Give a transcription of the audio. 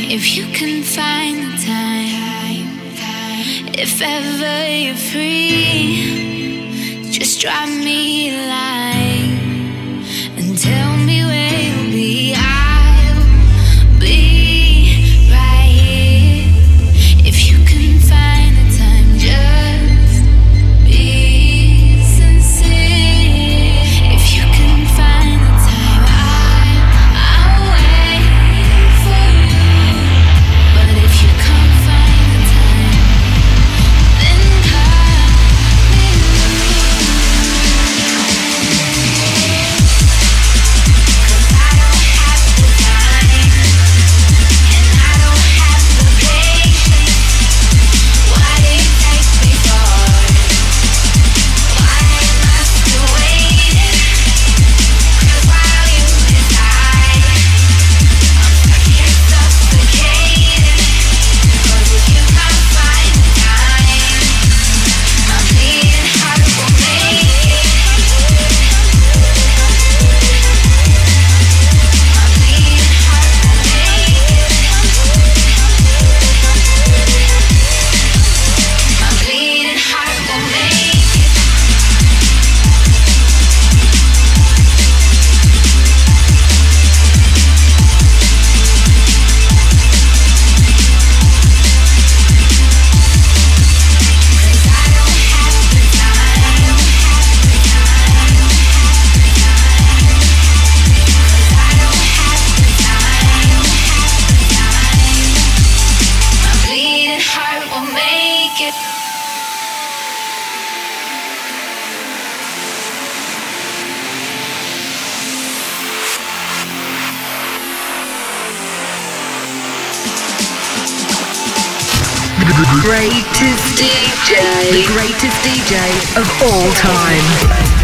If you can find the time, if ever you're free, just drop me a line and tell me where you'll be. I'll be right here. If you can find the time, just be sincere. If you can find the time, I'll wait for you. But if you can't find the time, then cut me loose. 'Cause I don't have the time, and I don't have the patience. What it takes me for? Why am I still waiting? 'Cause while you decide, I'm stuck here suffocating. 'Cause if you can't find the time, my bleeding heart will make it. My bleeding heart will make it. My bleeding heart will make it. Bleeding heart will make it. The greatest DJ of all time.